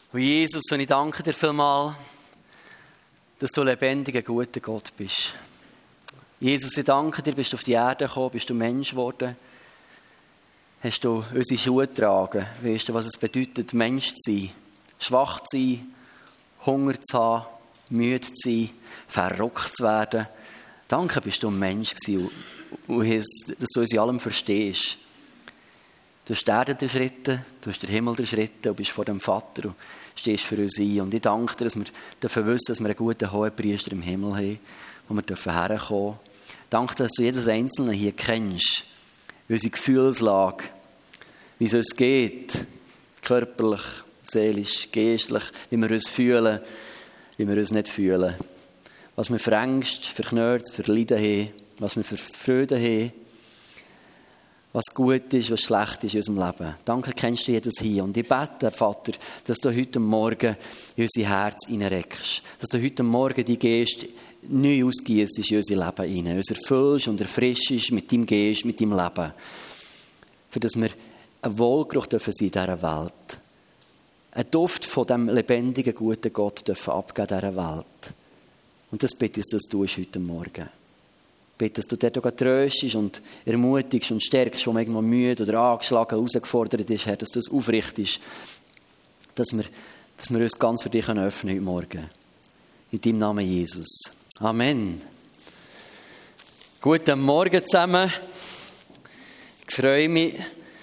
Und Jesus, und ich danke dir vielmals, dass du lebendiger, guter Gott bist. Jesus, ich danke dir, bist du auf die Erde gekommen, bist du Mensch geworden, hast du unsere Schuhe getragen, weißt du, was es bedeutet, Mensch zu sein, schwach zu sein, Hunger zu haben, müde zu sein, verrückt zu werden. Danke, bist du ein Mensch gewesen und dass du uns in allem verstehst. Du hast die Erde durchschritten, du hast den Himmel durchschritten und bist vor dem Vater und stehst für uns ein. Und ich danke dir, dass wir wissen, dass wir einen guten Hohepriester im Himmel haben, wo wir herkommen dürfen. Danke dir, dass du jedes Einzelne hier kennst, unsere Gefühlslage, wie es uns geht, körperlich, seelisch, geistlich, wie wir uns fühlen, wie wir uns nicht fühlen. Was wir für Ängste, für Knurz, für Leiden haben, was wir für Freude haben, was gut ist, was schlecht ist in unserem Leben. Danke, kennst du jedes hier. Und ich bete, Vater, dass du heute Morgen in unser Herz hineinreckst. Dass du heute Morgen die Geist neu ausgießt in unser Leben hinein. Uns erfüllst und erfrischst mit deinem Geist, mit deinem Leben. Für dass wir ein Wohlgeruch dürfen sein in dieser Welt. Ein Duft von dem lebendigen, guten Gott dürfen abgeben in dieser Welt. Und das bitte ich, dass du tust heute Morgen. Bitte, dass du dort auch tröstest und ermutigst und stärkst, wo man irgendwo müde oder angeschlagen, herausgefordert ist, Herr, dass du es aufrichtest, dass wir uns ganz für dich öffnen heute Morgen. In deinem Namen Jesus. Amen. Guten Morgen zusammen. Ich freue mich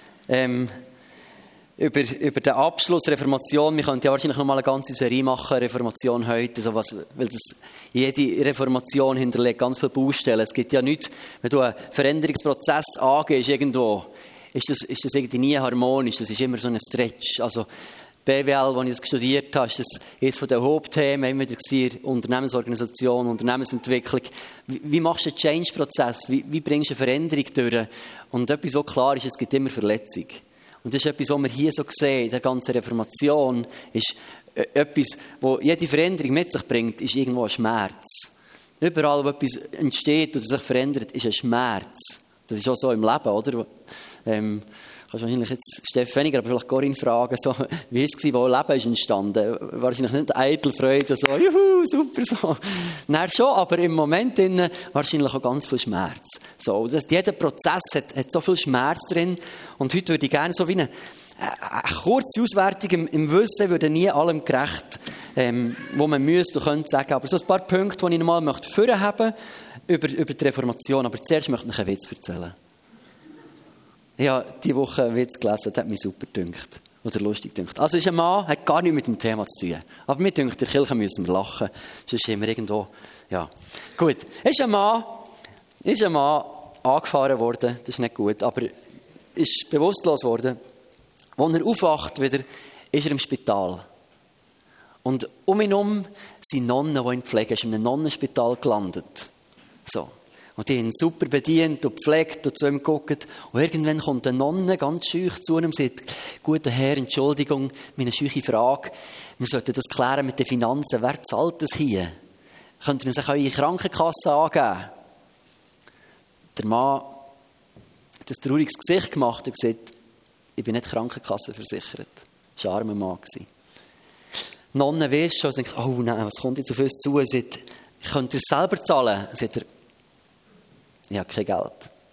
über den Abschluss Reformation. Wir könnten ja wahrscheinlich noch mal eine ganze Serie machen, Reformation heute, weil jede Reformation hinterlegt ganz viele Baustellen. Es gibt ja nichts, wenn du einen Veränderungsprozess angehst irgendwo, ist das irgendwie nie harmonisch, das ist immer so ein Stretch. Also BWL, als ich das studiert habe, ist das eines der Hauptthemen immer wieder Unternehmensorganisation, Unternehmensentwicklung. Wie machst du einen Change-Prozess? Wie bringst du eine Veränderung durch? Und etwas so klar ist, es gibt immer Verletzung. Und das ist etwas, was wir hier so sehen, in der ganzen Reformation, ist etwas, was jede Veränderung mit sich bringt, ist irgendwo ein Schmerz. Überall, wo etwas entsteht oder sich verändert, ist ein Schmerz. Das ist auch so im Leben, oder? Kannst wahrscheinlich jetzt Steff weniger, aber vielleicht Corinne fragen, so, wie war es, wo Leben ist entstanden? Wahrscheinlich nicht eitel Freude, so, juhu, super, so. Nein, schon, aber im Moment wahrscheinlich auch ganz viel Schmerz. So, jeder Prozess hat so viel Schmerz drin. Und heute würde ich gerne so wie eine kurze Auswertung im Wissen, würde nie allem gerecht, wo man müsste und könnte sagen. Aber so ein paar Punkte, die ich nochmal vorhaben möchte über die Reformation. Aber zuerst möchte ich einen Witz erzählen. Ich habe diese Woche einen Witz gelesen, der hat mich super gedünkt. Oder lustig gedünkt. Also ist ein Mann, hat gar nichts mit dem Thema zu tun. Aber mir dünkt, in der Kirche müssen wir lachen. Sonst sind wir irgendwo, ja. Gut. Ist ein Mann angefahren worden, das ist nicht gut, aber ist bewusstlos worden. Als er aufwacht wieder, ist er im Spital. Und um ihn herum sind Nonnen, die ihn pflegen. Er ist in einem Nonnenspital gelandet. So. Und die haben ihn super bedient und gepflegt und zu ihm geguckt. Und irgendwann kommt eine Nonne ganz schüch zu ihm und sagt, guter Herr, Entschuldigung, meine scheuche Frage. Wir sollten das klären mit den Finanzen. Wer zahlt das hier? Könnt ihr sich eure Krankenkasse angeben? Der Mann hat ein trauriges Gesicht gemacht und gesagt, ich bin nicht krankenkassenversichert. Das war ein armer Mann. Die Nonne weiss schon und denkt, oh nein, was kommt jetzt auf uns zu? Er sagt, könnt ihr es selber zahlen? Sagt er, ich habe kein Geld.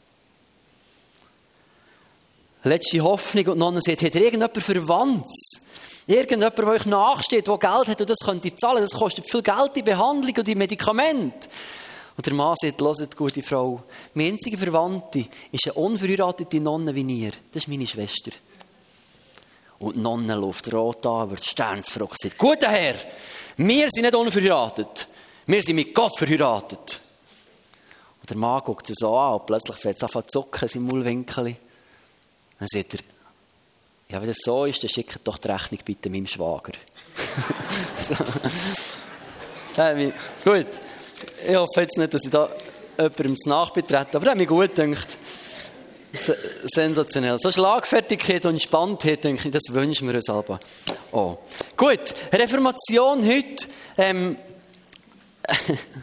Letzte Hoffnung und die Nonne sagt, hat ihr irgendjemand Verwandtes? Irgendjemand, der euch nachsteht, der Geld hat und das könnt ihr zahlen? Das kostet viel Geld, die Behandlung und die Medikamente. Und der Mann sagt, hört, gute Frau, meine einzige Verwandte ist eine unverheiratete Nonne wie ihr. Das ist meine Schwester. Und die Nonne läuft rot an, wird sternsfroh und sagt, guter Herr, wir sind nicht unverheiratet. Wir sind mit Gott verheiratet. Und der Mann guckt sie so an und plötzlich fängt es an zu zucken, sein Maulwinkel. Dann sagt er, ja, wenn das so ist, dann schickt doch die Rechnung bitte meinem Schwager. Gut. Ich hoffe jetzt nicht, dass ich da jemandem zu nachbetrete, aber das hat mich gut gedacht. Sensationell. So Schlagfertigkeit und Entspanntheit, denke ich, das wünschen wir uns alle. Oh. Gut, Reformation heute.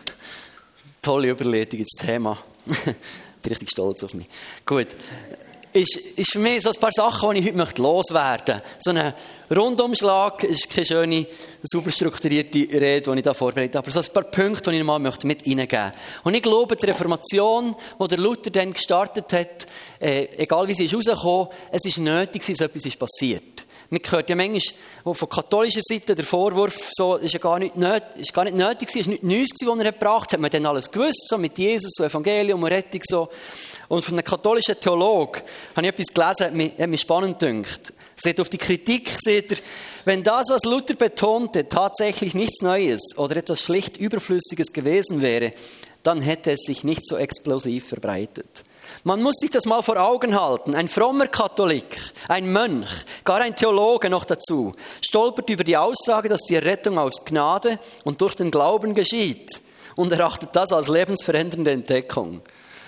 Tolle Überleitung ins Thema. Ich bin richtig stolz auf mich. Gut. ist für mich so ein paar Sachen, die ich heute loswerden möchte. So ein Rundumschlag ist keine schöne, super strukturierte Rede, die ich da vorbereite. Aber so ein paar Punkte, die ich mal mit reingeben möchte. Und ich glaube, die Reformation, die der Luther dann gestartet hat, egal wie sie ist rausgekommen, es ist nötig, dass etwas ist passiert. Man hört ja manchmal von katholischer Seite der Vorwurf, so, ist gar nicht nötig, es war nichts Neues, was er gebracht hat. Hat man dann alles gewusst, so mit Jesus, so Evangelium und Rettung, so. Und von einem katholischen Theologen habe ich etwas gelesen, hat mich spannend gedacht. Er sagt auf die Kritik, sagt er, wenn das, was Luther betonte, tatsächlich nichts Neues oder etwas schlicht Überflüssiges gewesen wäre, dann hätte es sich nicht so explosiv verbreitet. Man muss sich das mal vor Augen halten. Ein frommer Katholik, ein Mönch, gar ein Theologe noch dazu, stolpert über die Aussage, dass die Errettung aus Gnade und durch den Glauben geschieht und erachtet das als lebensverändernde Entdeckung.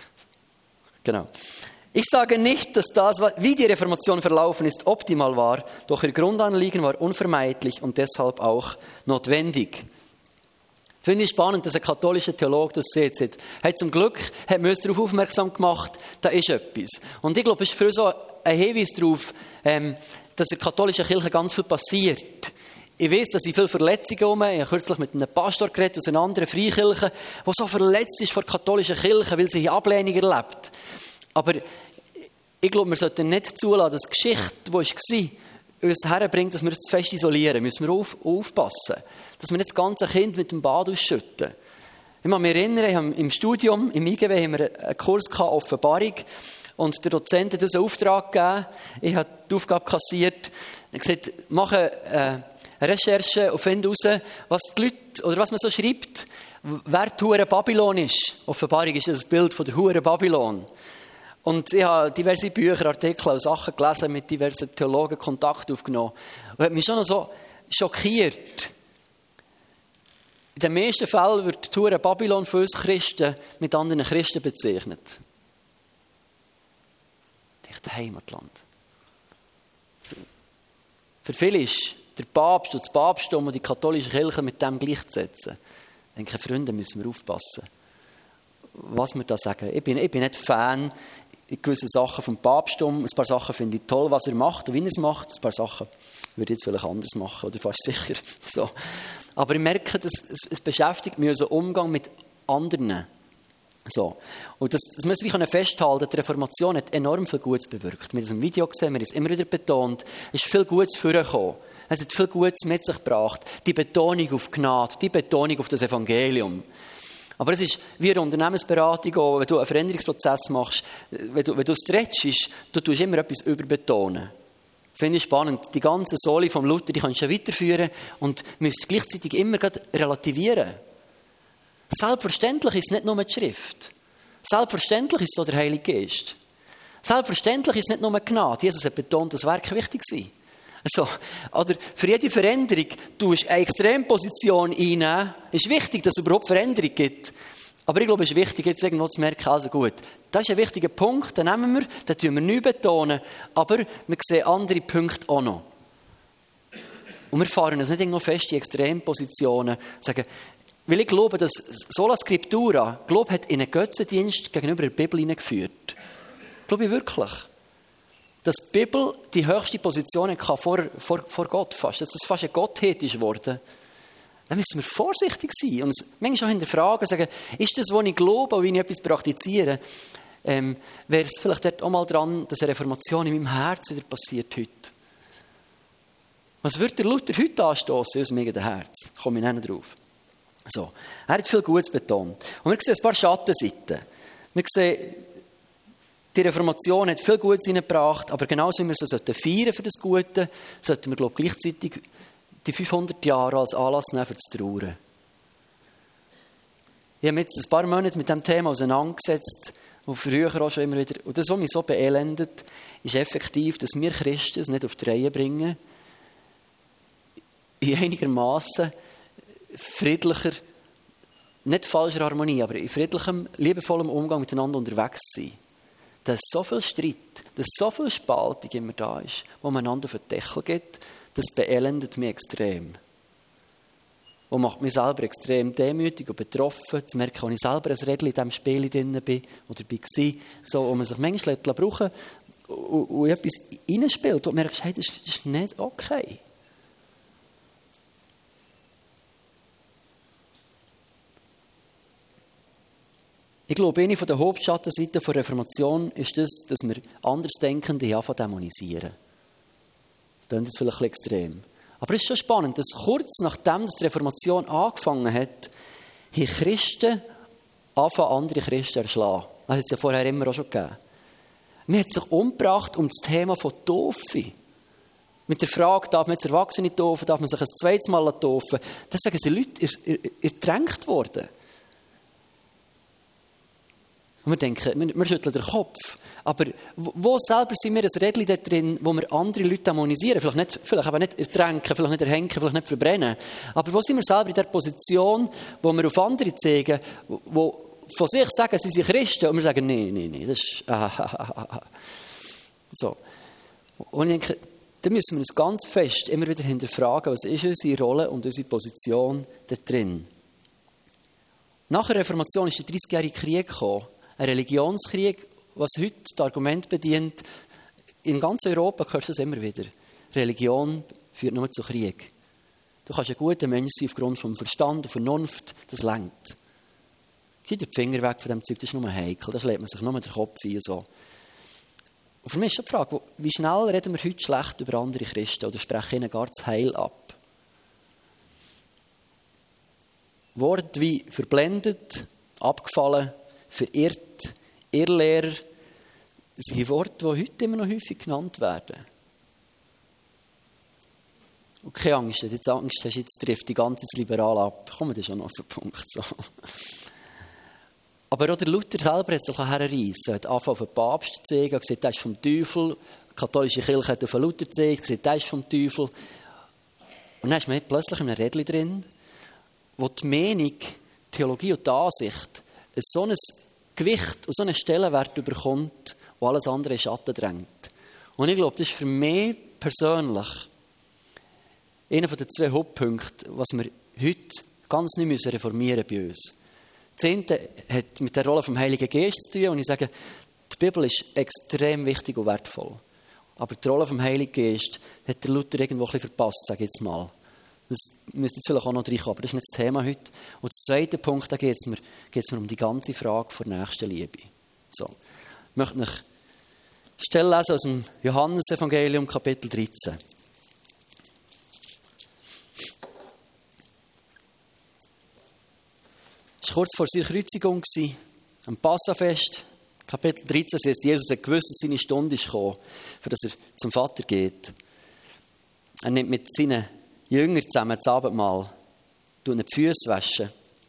Genau. Ich sage nicht, dass das, wie die Reformation verlaufen ist, optimal war, doch ihr Grundanliegen war unvermeidlich und deshalb auch notwendig. Finde ich spannend, dass ein katholischer Theologe das sieht. Hat zum Glück hat man uns darauf aufmerksam gemacht, da ist etwas. Und ich glaube, es ist für so ein Hinweis darauf, dass in der katholischen Kirche ganz viel passiert. Ich weiss, dass ich viele Verletzungen habe. Ich habe kürzlich mit einem Pastor geredet aus einer anderen Freikirche, der so verletzt ist vor der katholischen Kirche, weil sie hier Ablehnung erlebt. Aber ich glaube, wir sollten nicht zulassen, dass die Geschichte, die war, uns herbringt, dass wir es zu fest isolieren. Müssen wir aufpassen, dass wir nicht das ganze Kind mit dem Bad ausschütten. Ich kann mich erinnern, im Studium, im IGW, haben wir einen Kurs gehabt, Offenbarung. Und der Dozent hat uns einen Auftrag gegeben. Ich habe die Aufgabe kassiert. Er hat gesagt, mache eine Recherche und finde heraus, was die Leute, oder was man so schreibt, wer die Hure Babylon ist. Offenbarung ist das Bild von der Hure Babylon. Und ich habe diverse Bücher, Artikel und Sachen gelesen, mit diversen Theologen Kontakt aufgenommen. Und hat mich schon noch so schockiert. In den meisten Fällen wird die Hure Babylon für uns Christen mit anderen Christen bezeichnet. Das Heimatland. Für viele ist der Papst und das Papsttum und die katholische Kirche mit dem gleichzusetzen. Ich denke, Freunde, müssen wir aufpassen, was wir da sagen. Ich bin nicht Fan in gewissen Sachen vom Papsttum. Ein paar Sachen finde ich toll, was er macht und wie er es macht. Ein paar Sachen würde ich jetzt vielleicht anders machen, oder fast sicher. So. Aber ich merke, dass es beschäftigt mich unser Umgang mit anderen. So. Und das müssen wir festhalten, die Reformation hat enorm viel Gutes bewirkt. Wir haben es im Video gesehen, wir haben es immer wieder betont. Es ist viel Gutes vorgekommen. Es hat viel Gutes mit sich gebracht. Die Betonung auf Gnade, die Betonung auf das Evangelium. Aber es ist wie eine Unternehmensberatung auch, wenn du einen Veränderungsprozess machst, wenn du stretchst, du tust immer etwas überbetonen. Finde ich spannend. Die ganze Soli vom Luther, die kannst du weiterführen und musst gleichzeitig immer relativieren. Selbstverständlich ist es nicht nur die Schrift. Selbstverständlich ist es so der Heilige Geist. Selbstverständlich ist es nicht nur Gnade. Jesus hat betont, das Werk wichtig sei. Also, oder für jede Veränderung tust du eine Extremposition einnehmen. Es ist wichtig, dass es überhaupt Veränderung gibt. Aber ich glaube, es ist wichtig, jetzt irgendwo zu merken, also gut, das ist ein wichtiger Punkt, den nehmen wir, den tun wir nicht betonen, aber wir sehen andere Punkte auch noch. Und wir fahren uns nicht irgendwo fest in Extrempositionen, sagen, weil ich glaube, dass Sola Scriptura, hat in einen Götzendienst gegenüber der Bibel hineingeführt. Glaube ich wirklich. Dass die Bibel die höchste Position kann vor Gott fast, dass es fast eine Gottheit ist geworden. Dann müssen wir vorsichtig sein und uns manchmal auch hinterfragen, sagen, ist das, was ich glaube und wie ich etwas praktiziere, wäre es vielleicht dort auch mal dran, dass eine Reformation in meinem Herz wieder passiert heute. Was würde der Luther heute anstoßen aus meinem Herz? Komme ich nicht drauf. So. Er hat viel Gutes betont. Und wir sehen ein paar Schattenseiten. Wir sehen, die Reformation hat viel Gutes hineingebracht, aber genauso wie wir so feiern für das Gute, sollten wir, glaube ich, gleichzeitig die 500 Jahre als Anlass nehmen, für zu trauern. Ich habe mich jetzt ein paar Monate mit diesem Thema auseinandergesetzt, und früher auch schon immer wieder. Und das, was mich so beelendet, ist effektiv, dass wir Christen es nicht auf die Reihe bringen, in einigermaßen friedlicher, nicht falscher Harmonie, aber in friedlichem, liebevollem Umgang miteinander unterwegs sein. Dass so viel Streit, dass so viel Spaltung immer da ist, wo man einander auf den Deckel geht, das beelendet mich extrem. Und macht mich selber extrem demütig und betroffen, zu merken, wenn ich selber ein Rädchen in diesem Spiel drin bin oder war, so, wo man sich manchmal brauchen und etwas reinspielt, wo du merkst, hey, das ist nicht okay. Ich glaube, eine der Hauptschattenseiten der Reformation ist das, dass wir Andersdenkende dämonisieren. Das klingt jetzt vielleicht ein bisschen extrem. Aber es ist schon spannend, dass kurz nachdem die Reformation angefangen hat, haben Christen angefangen, andere Christen erschlagen. Das hat es ja vorher immer auch schon gegeben. Man hat sich umgebracht um das Thema von Taufe. Mit der Frage, darf man jetzt Erwachsene taufen, darf man sich ein zweites Mal taufen? Deswegen sind Leute ertränkt worden. Und wir denken, wir schütteln den Kopf. Aber wo selber sind wir ein Rädchen da drin, wo wir andere Leute dämonisieren? Vielleicht aber nicht ertränken, vielleicht nicht erhängen, vielleicht nicht verbrennen. Aber wo sind wir selber in der Position, wo wir auf andere zeigen, wo von sich sagen, sie sind Christen, und wir sagen, nein, das ist so. Und ich denke, da müssen wir uns ganz fest immer wieder hinterfragen, was ist unsere Rolle und unsere Position da drin. Nach der Reformation ist der 30-jährige Krieg gekommen. Ein Religionskrieg, was heute das Argument bedient. In ganz Europa hörst du das immer wieder. Religion führt nur zu Krieg. Du kannst ein guter Mensch sein aufgrund vom Verstand und Vernunft, das reicht. Gib dir die Finger weg von diesem Zeug, das ist nur heikel, da schlägt man sich nur den Kopf ein und so. Und für mich ist die Frage, wie schnell reden wir heute schlecht über andere Christen oder sprechen ihnen gar das Heil ab? Worte wie verblendet, abgefallen, verirrt, Irrlehrer, sind Worte, die heute immer noch häufig genannt werden. Und keine Angst, wenn du jetzt Angst hast, jetzt trifft die ganze Liberal ab. Kommen wir schon noch auf den Punkt. So. Aber auch der Luther selber hat sich herreissen, hat angefangen auf den Papst zu zeigen, hat gesagt, der ist vom Teufel. Die katholische Kirche hat auf den Luther gezeigt, gesagt, der ist vom Teufel. Und dann ist man plötzlich in einem Rädchen drin, wo die Meinung, die Theologie und die Ansicht so ein Gewicht und so einen Stellenwert bekommt, wo alles andere in Schatten drängt. Und ich glaube, das ist für mich persönlich einer der 2 Hauptpunkte, was wir heute ganz nicht reformieren müssen bei uns. Das eine hat mit der Rolle vom Heiligen Geist zu tun, und ich sage, die Bibel ist extrem wichtig und wertvoll. Aber die Rolle vom Heiligen Geist hat der Luther irgendwo ein bisschen verpasst, sage ich jetzt mal. Das müsste jetzt vielleicht auch noch reinkommen, aber das ist nicht das Thema heute. Und der zweite Punkt, da geht es mir um die ganze Frage der Nächstenliebe. So. Ich möchte euch Stelle lesen aus dem Johannesevangelium, Kapitel 13. Es war kurz vor seiner Kreuzigung, am Passafest, Kapitel 13, das heißt, Jesus hat gewusst, dass seine Stunde ist gekommen, für dass er zum Vater geht. Er nimmt mit seinen Jüngern zusammen das Abendmahl, tut ihnen die Füße waschen,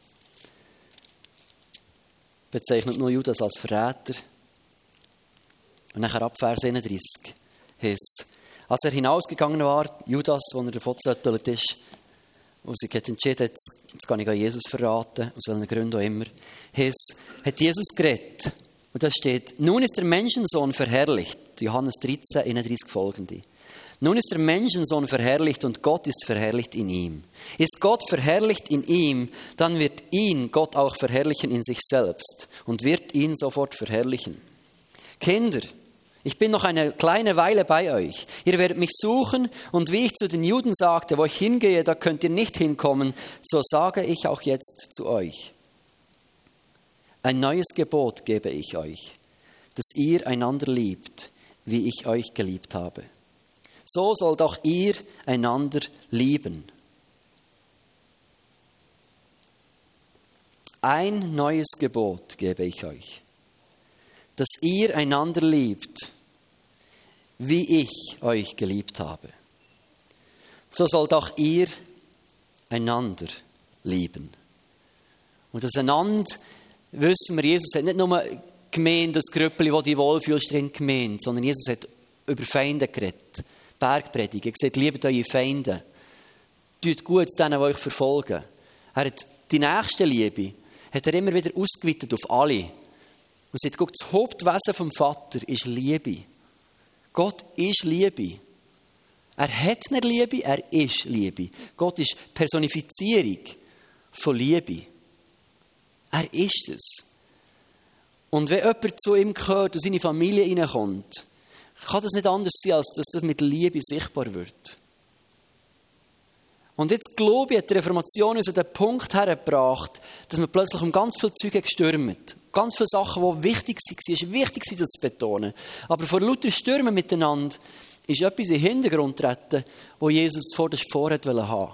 bezeichnet nur Judas als Verräter. Und nachher ab Vers 31 heißt, als er hinausgegangen war, Judas, wo er davon gezettelt ist, wo sich entschieden hat, jetzt kann ich Jesus verraten, aus welchen Gründen auch immer, hat Jesus geredet. Und da steht, nun ist der Menschensohn verherrlicht, Johannes 13, 31 folgende. Nun ist der Menschensohn verherrlicht und Gott ist verherrlicht in ihm. Ist Gott verherrlicht in ihm, dann wird ihn Gott auch verherrlichen in sich selbst und wird ihn sofort verherrlichen. Kinder, ich bin noch eine kleine Weile bei euch. Ihr werdet mich suchen und wie ich zu den Juden sagte, wo ich hingehe, da könnt ihr nicht hinkommen, so sage ich auch jetzt zu euch. Ein neues Gebot gebe ich euch, dass ihr einander liebt, wie ich euch geliebt habe. So sollt auch ihr einander lieben. Ein neues Gebot gebe ich euch, dass ihr einander liebt, wie ich euch geliebt habe. So sollt auch ihr einander lieben. Und das einander, wissen wir, Jesus hat nicht nur gemeint, das Grüppeli, wo die wohlfühlst, drin gemeint, sondern Jesus hat über Feinde geredet. Bergpredigt. Er hat gesagt, liebt eure Feinde. Tut gut denen, die euch verfolgen. Er hat die nächste Liebe hat er immer wieder ausgeweitet auf alle. Und sagt, guck, das Hauptwesen vom Vater ist Liebe. Gott ist Liebe. Er hat nicht Liebe, er ist Liebe. Gott ist Personifizierung von Liebe. Er ist es. Und wenn jemand zu ihm gehört und seine Familie hineinkommt, kann das nicht anders sein, als dass das mit Liebe sichtbar wird. Und jetzt, glaube ich, hat die Reformation uns an den Punkt hergebracht, dass man plötzlich um ganz viele Züge gestürmt. Ganz viele Sachen, die wichtig waren. Es war wichtig, das zu betonen. Aber vor lauter Stürmen miteinander ist etwas in den Hintergrund getreten, wo Jesus zuvorderst vorhat haben.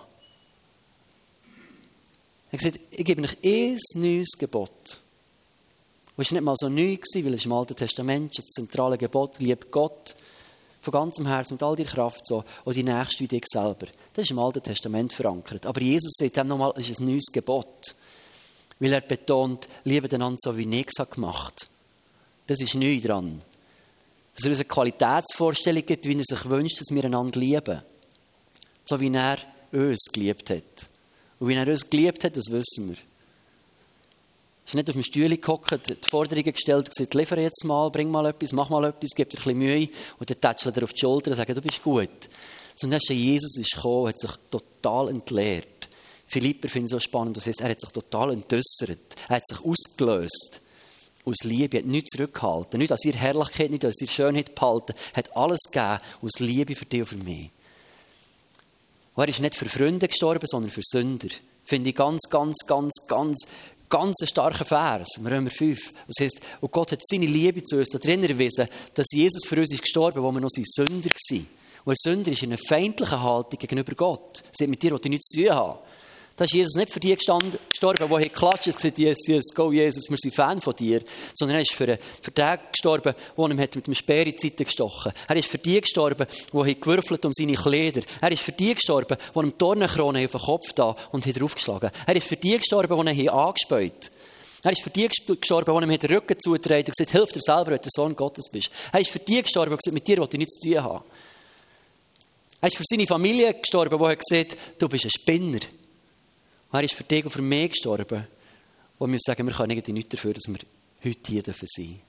Er hat gesagt, ich gebe euch ein neues Gebot. Das war nicht mal so neu, weil es im Alten Testament das zentrale Gebot, liebe Gott von ganzem Herzen, mit all deiner Kraft, so, und die Nächste wie dich selber. Das ist im Alten Testament verankert. Aber Jesus sagt dem nochmal, es ist ein neues Gebot. Weil er betont, liebe einander so, wie ich es gemacht habe. Das ist neu dran. Dass er uns eine Qualitätsvorstellung gibt, wie er sich wünscht, dass wir einander lieben. So wie er uns geliebt hat. Und wie er uns geliebt hat, das wissen wir. Er ist nicht auf dem Stuhl gehockt, die Forderungen gestellt und gesagt, liefere jetzt mal, bring mal etwas, mach mal etwas, gib dir ein bisschen Mühe. Und dann tätschelt er auf die Schulter und sagt, du bist gut. Sondern Jesus ist gekommen, hat sich total entleert. Philipper finde ich so spannend, das heißt, er hat sich total entäussert. Er hat sich ausgelöst. Aus Liebe, er hat nichts zurückgehalten. Nicht aus ihrer Herrlichkeit, nicht aus ihrer Schönheit behalten. Er hat alles gegeben aus Liebe für dich und für mich. Und er ist nicht für Freunde gestorben, sondern für Sünder. Finde ich ganz ein starker Vers, im Römer 5. Das heisst, und Gott hat seine Liebe zu uns darin erwiesen, dass Jesus für uns ist gestorben, wo wir noch Sünder waren. Und ein Sünder ist in einer feindlichen Haltung gegenüber Gott. Er sagt, mit dir will ich nichts zu tun haben. Da ist Jesus nicht für die gestorben, die geklatscht haben und gesagt, yes, go Jesus, wir sind Fan von dir. Sondern er ist für den gestorben, der ihm mit dem Speer in die Seite gestochen hat. Er ist für die gestorben, die gewürfelt um seine Kleider. Er ist für die gestorben, die ihm Dornenkrone auf den Kopf da und hat draufgeschlagen. Er ist für die gestorben, die ihn angespäut. Er ist für die gestorben, die ihm den Rücken zugetragen und gesagt, hilf dir selber, wenn du der Sohn Gottes bist. Er ist für die gestorben, die gesagt, mit dir will ich nichts zu tun haben. Er ist für seine Familie gestorben, die hat gesagt, du bist ein Spinner. Und er ist für dich und für mich gestorben. Und wir sagen, wir können irgendwie nichts dafür, dass wir heute hier sein dürfen.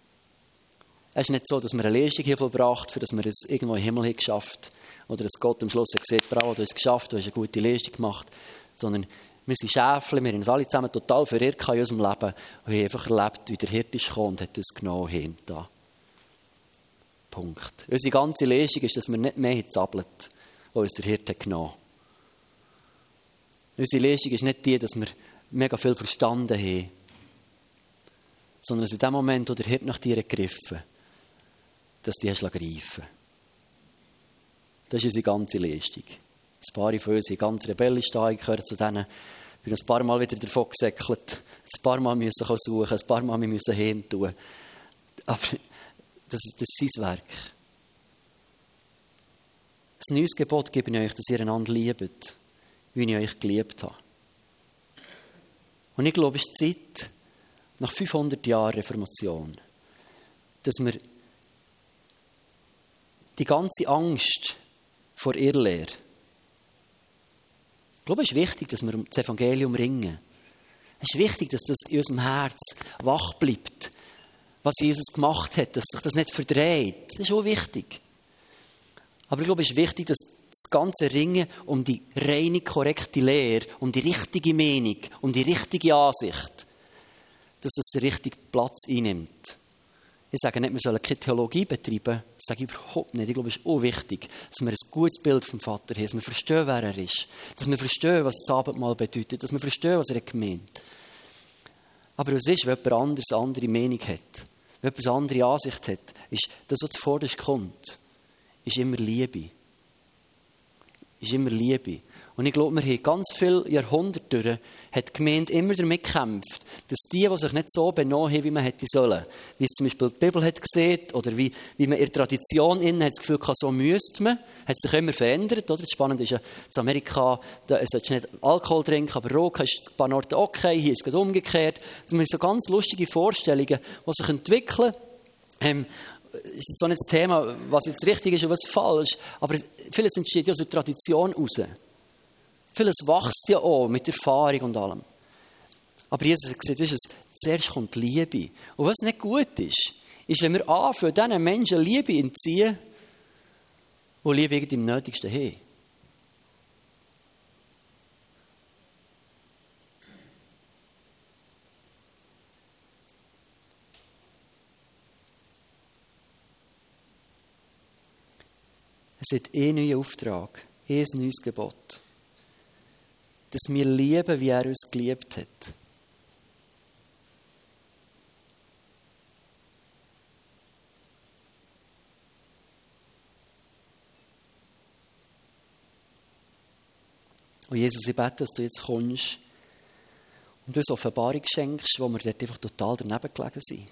Es ist nicht so, dass wir eine Leistung hier vollbracht, für dass wir es irgendwo im Himmel haben geschafft oder dass Gott am Schluss sagt, bravo, du hast es geschafft, du hast eine gute Leistung gemacht. Sondern wir sind Schäfchen, wir haben uns alle zusammen total verirrt in unserem Leben und haben einfach erlebt, wie der Hirte ist gekommen und hat uns genommen heim da. Punkt. Unsere ganze Leistung ist, dass wir nicht mehr zappeln, wo uns der Hirte genommen hat. Unsere Leistung ist nicht die, dass wir mega viel verstanden haben, sondern dass in dem Moment, wo der Hirte nach dir gegriffen hat, dass die greifen. Das ist unsere ganze Leistung. Ein paar von uns sind ganz rebellisch da, ich gehöre zu denen, ich bin ein paar Mal wieder davon gesäckelt, ein paar Mal müssen suchen, ein paar Mal müssen heim tun. Aber das ist sein Werk. Ein neues Gebot gebe ich euch, dass ihr einander liebt, wie ich euch geliebt habe. Und ich glaube, es ist Zeit, nach 500 Jahren Reformation, dass wir die ganze Angst vor Irrlehre, ich glaube, es ist wichtig, dass wir um das Evangelium ringen. Es ist wichtig, dass das in unserem Herz wach bleibt, was Jesus gemacht hat, dass sich das nicht verdreht. Das ist auch wichtig. Aber ich glaube, es ist wichtig, dass das ganze Ringen um die reine, korrekte Lehre, um die richtige Meinung, um die richtige Ansicht, dass das den richtigen Platz einnimmt. Ich sage nicht, wir sollen keine Theologie betreiben. Das sage ich überhaupt nicht. Ich glaube, es ist auch wichtig, dass wir ein gutes Bild vom Vater haben, dass wir verstehen, wer er ist. Dass wir verstehen, was das Abendmahl bedeutet. Dass wir verstehen, was er gemeint. Aber was ist, wenn jemand anderes eine andere Meinung hat? Wenn jemand eine andere Ansicht hat, ist das, was zuvorderst kommt, ist immer Liebe. Ist immer Liebe. Und ich glaube, wir haben ganz viele Jahrhunderte durch, hat die Gemeinde immer damit gekämpft, dass die sich nicht so benommen haben, wie man hätte sollen. Wie es zum Beispiel die Bibel hat gesehen, oder wie man in der Tradition innen hat das Gefühl gehabt, so müsste man. Hat sich immer verändert, oder? Das Spannende ist ja, in Amerika, da solltest du nicht Alkohol trinken, aber Rauchen ist ein paar Orte okay, hier ist es gerade umgekehrt. Wir haben so ganz lustige Vorstellungen, die sich entwickeln. Ist jetzt auch nicht das Thema, was jetzt richtig ist und was falsch, aber vieles entsteht ja aus der Tradition heraus. Vieles wächst ja auch mit Erfahrung und allem. Aber Jesus hat gesagt, zuerst kommt Liebe. Und was nicht gut ist, ist, wenn wir anfangen, diesen Menschen Liebe entziehen, die Liebe irgendwie im Nötigsten haben. Es hat einen neuen Auftrag, ein neues Gebot. Dass wir lieben, wie er uns geliebt hat. Und Jesus, ich bete, dass du jetzt kommst und uns Offenbarung schenkst, wo wir dort einfach total daneben gelegen sind.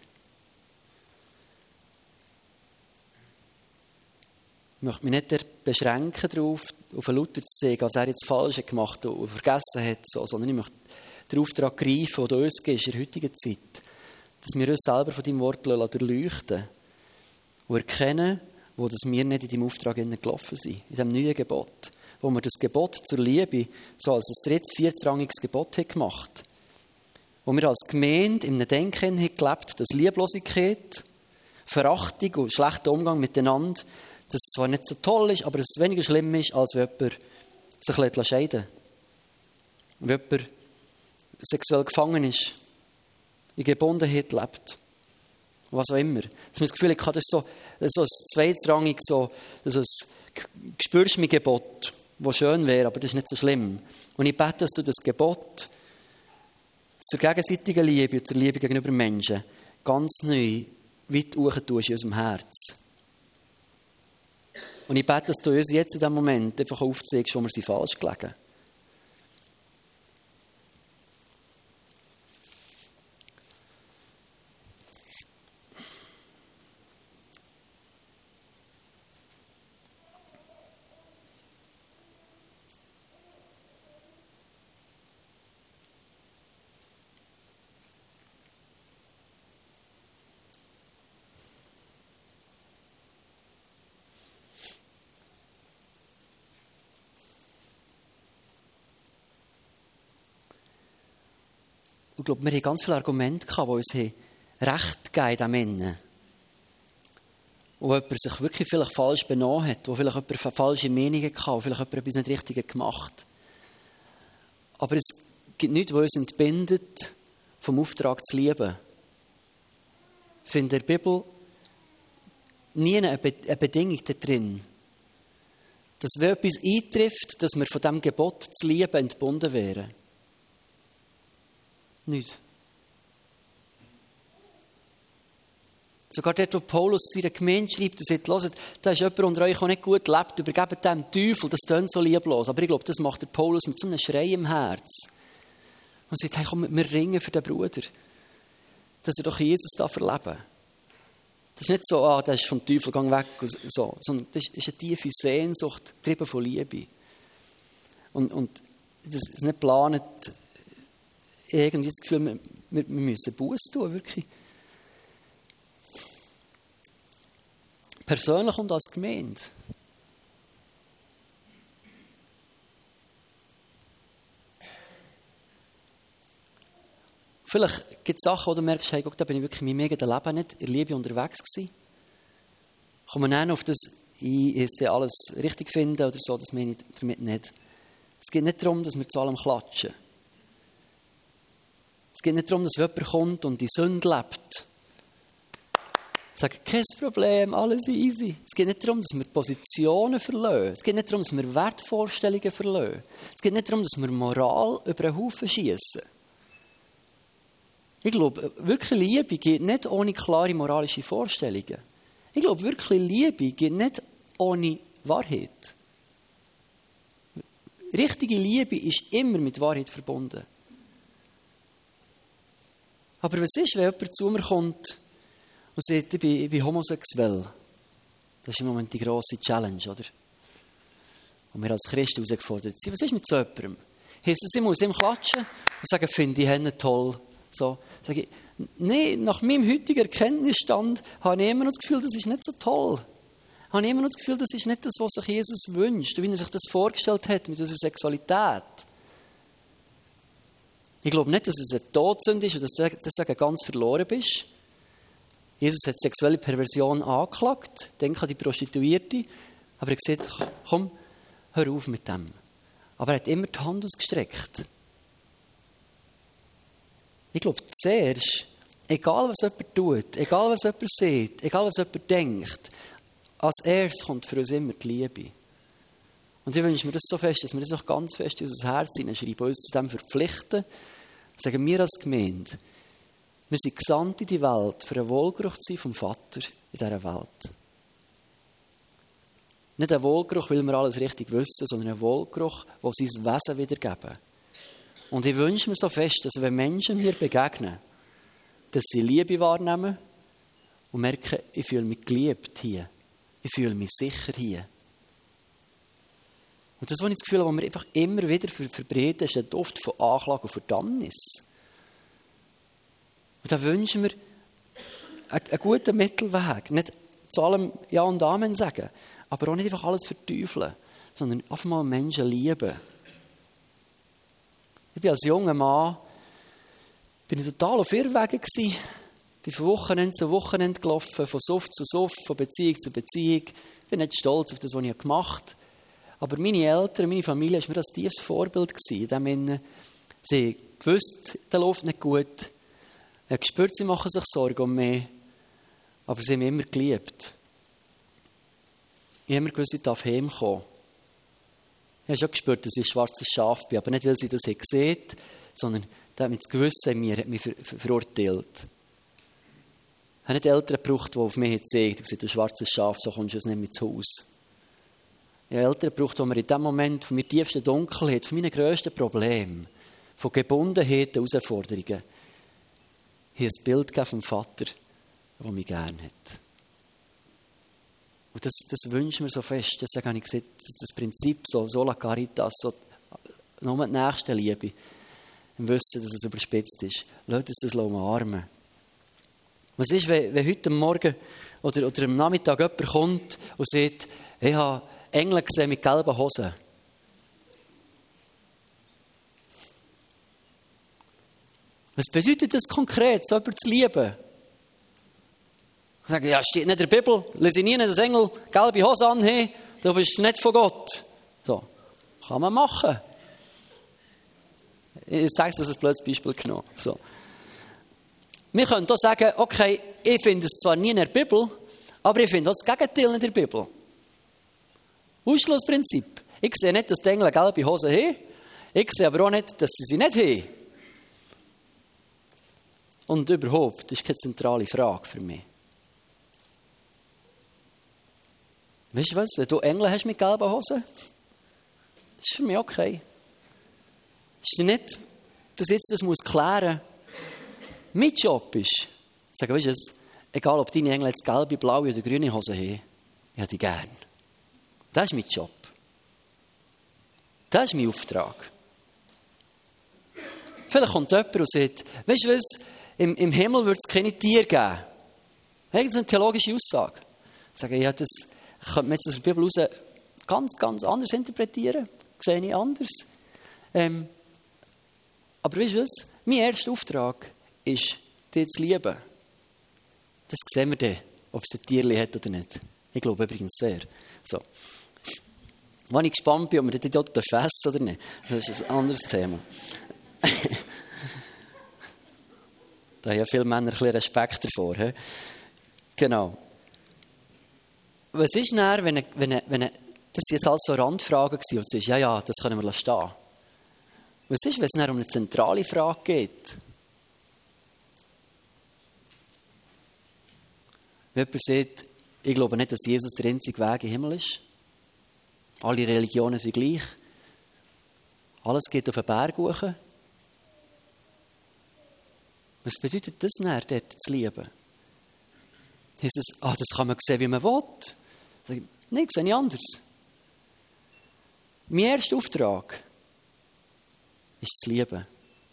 Ich möchte mich nicht beschränken darauf, auf einen Luther zu zeigen, was er jetzt falsch gemacht hat und vergessen hat, sondern ich möchte den Auftrag greifen, den du uns gibst in der heutigen Zeit, dass wir uns selber von deinem Wort durchleuchten und erkennen, wo wir nicht in deinem Auftrag gelaufen sind, in diesem neuen Gebot, wo wir das Gebot zur Liebe so als ein drittes, viertrangiges Gebot haben gemacht, wo wir als Gemeinde in einem Denken haben gelebt, dass Lieblosigkeit, Verachtung und schlechter Umgang miteinander, dass es zwar nicht so toll ist, aber dass es weniger schlimm ist, als wenn jemand sich scheiden lässt. Wenn jemand sexuell gefangen ist, in Gebundenheit lebt. Was auch immer. Dass man das Gefühl hat, das ist so ein zweitrangig, so ein Gespürschmi-Gebot, das schön wäre, aber das ist nicht so schlimm. Und ich bete, dass du das Gebot zur gegenseitigen Liebe und zur Liebe gegenüber Menschen ganz neu weit hoch tust in unserem Herz. Und ich bete, dass du uns jetzt in diesem Moment einfach aufzeigst, wo wir sie falsch gelegen. Ich glaube, wir hatten ganz viele Argumente, die uns Recht geben an Männern. Wo jemand sich wirklich vielleicht falsch benommen hat, wo vielleicht jemand falsche Meinungen hatte, wo vielleicht jemand etwas nicht Richtiges gemacht hat. Aber es gibt nichts, was uns entbindet, vom Auftrag zu lieben. Ich finde in der Bibel nie eine Bedingung da drin, dass wenn etwas eintrifft, dass wir von diesem Gebot zu lieben entbunden wären. Nicht. Sogar dort, wo Paulus seiner Gemeinde schreibt, er sagt, hört, da ist jemand unter euch, der nicht gut lebt, übergebt dem Teufel, das tönt so lieblos. Aber ich glaube, das macht der Paulus mit so einem Schrei im Herz. Und sagt, hey, komm, wir ringen für den Bruder, dass er doch Jesus verleben. Das ist nicht so, der ist vom Teufel, gang weg, so, sondern das ist eine tiefe Sehnsucht, getrieben von Liebe. Und das ist nicht geplant, irgendwie das Gefühl, wir müssen Buße tun, wirklich. Persönlich und als Gemeinde. Vielleicht gibt es Sachen, wo du merkst, hey, guck, da bin ich wirklich in meinem eigenen Leben nicht in Liebe unterwegs gewesen. Kommen wir dann auf das ein, jetzt alles richtig finden oder so, das meine ich damit nicht. Es geht nicht darum, dass wir zu allem klatschen. Es geht nicht darum, dass jemand kommt und die Sünde lebt. Sagt, kein Problem, alles easy. Es geht nicht darum, dass wir Positionen verlieren. Es geht nicht darum, dass wir Wertvorstellungen verlieren. Es geht nicht darum, dass wir Moral über einen Haufen schiessen. Ich glaube, wirklich Liebe geht nicht ohne klare moralische Vorstellungen. Ich glaube, wirklich Liebe geht nicht ohne Wahrheit. Richtige Liebe ist immer mit Wahrheit verbunden. Aber was ist, wenn jemand zu mir kommt und sagt, ich bin homosexuell? Das ist im Moment die grosse Challenge, oder? Und wir als Christen herausgefordert sind. Was ist mit so jemandem? Heisst es, ich muss ihm klatschen und sagen, finde ich toll. So, sage ich, nein, nach meinem heutigen Erkenntnisstand habe ich immer noch das Gefühl, das ist nicht so toll. Habe ich immer noch das Gefühl, das ist nicht das, was sich Jesus wünscht, wie er sich das vorgestellt hat mit unserer Sexualität. Ich glaube nicht, dass es eine Todsünde ist und dass du deswegen ganz verloren bist. Jesus hat sexuelle Perversion angeklagt, denk an die Prostituierte, aber er hat gesagt, komm, hör auf mit dem. Aber er hat immer die Hand ausgestreckt. Ich glaube, zuerst, egal was jemand tut, egal was jemand sieht, egal was jemand denkt, als erstes kommt für uns immer die Liebe. Und ich wünsche mir das so fest, dass wir das auch ganz fest in unser Herz hineinschreiben, uns zu dem verpflichten, sagen wir als Gemeinde, wir sind gesandt in die Welt, für einen Wohlgeruch zu sein vom Vater in dieser Welt. Nicht ein Wohlgeruch, weil wir alles richtig wissen, sondern ein Wohlgeruch, der sein Wesen wiedergeben. Und ich wünsche mir so fest, dass wenn Menschen mir begegnen, dass sie Liebe wahrnehmen und merken, ich fühle mich geliebt hier. Ich fühle mich sicher hier. Und das, was ich das Gefühl habe, was wir einfach immer wieder verbreiten, ist der Duft von Anklage und Verdammnis. Und da wünschen wir einen guten Mittelweg. Nicht zu allem Ja und Amen sagen, aber auch nicht einfach alles verteufeln, sondern einfach mal Menschen lieben. Ich war als junger Mann total auf Irrwegen gewesen. Ich bin von Wochenende zu Wochenende gelaufen, von Suff zu Suff, von Beziehung zu Beziehung. Ich bin nicht stolz auf das, was ich gemacht habe. Aber meine Eltern, meine Familie war mir das tiefes Vorbild gewesen. In dem Sinne, sie gewusst, der läuft nicht gut. Ich habe gespürt, sie machen sich Sorgen um mich. Aber sie haben mich immer geliebt. Ich habe immer gewusst, ich darf heimkommen. Ich habe schon gespürt, dass ich ein schwarzes Schaf bin. Aber nicht, weil sie das gesehen hat, sondern das Gewissen in mir hat mich verurteilt. Ich habe nicht Eltern gebraucht, die auf mich gezeigt haben, du schwarzes Schaf, so kommst du jetzt nicht mehr ins Haus. Ich habe Eltern gebraucht, die mir in dem Moment von meiner tiefsten Dunkelheit, von meinen grössten Problemen, von Gebundenheiten, Herausforderungen, hier ein Bild gegeben vom Vater, der mich gerne hat. Und das wünschen wir so fest. Deswegen habe ich gesagt, das Prinzip sola caritas, nur die nächste Liebe, im Wissen, dass es überspitzt ist. Lasst uns das umarmen. Was ist, wenn heute Morgen oder am Nachmittag jemand kommt und sagt, ich habe Engel gesehen mit gelben Hosen. Was bedeutet das konkret, so jemanden zu lieben? Ich sage, ja, steht nicht in der Bibel, lese ich nie, dass Engel gelbe Hosen anhaben, du bist nicht von Gott. So, kann man machen. Ich sage das als blödes Beispiel genommen. So. Wir können auch sagen, okay, ich finde es zwar nie in der Bibel, aber ich finde auch das Gegenteil in der Bibel. Ausschlussprinzip. Ich sehe nicht, dass die Engel gelbe Hosen haben. Ich sehe aber auch nicht, dass sie nicht haben. Und überhaupt, das ist keine zentrale Frage für mich. Weißt du was? Wenn du Engel hast mit gelben Hosen, das ist für mich okay. Ist nicht, dass ich jetzt das klären muss. Mein Job ist, sagen, weißt du, egal ob deine Engel jetzt gelbe, blaue oder grüne Hosen haben, ich habe die gern. Das ist mein Job. Das ist mein Auftrag. Vielleicht kommt jemand und sagt, weißt du was, im Himmel wird es keine Tiere geben. Das ist eine theologische Aussage. Sagen, ja, das könnte man jetzt aus der Bibel heraus ganz, ganz anders interpretieren. Das sehe ich anders. Aber weißt du was? Mein erster Auftrag ist, dich zu lieben. Das sehen wir dann, ob es ein Tierchen hat oder nicht. Ich glaube übrigens sehr. So. Wenn ich gespannt bin, ob wir dort essen oder nicht, das ist ein anderes Thema. Da haben ja viele Männer ein bisschen Respekt davor. He? Genau. Was ist dann, wenn das jetzt alles so Randfragen waren und du sagst, ja, das können wir stehen. Was ist, wenn es dann um eine zentrale Frage geht? Wenn jemand sagt, ich glaube nicht, dass Jesus der einzige Weg in den Himmel ist. Alle Religionen sind gleich. Alles geht auf den Berg hoch. Was bedeutet das dann, dort zu lieben? Heißt es, das kann man sehen, wie man will? Nein, ich sehe nicht anders. Mein erster Auftrag ist zu lieben.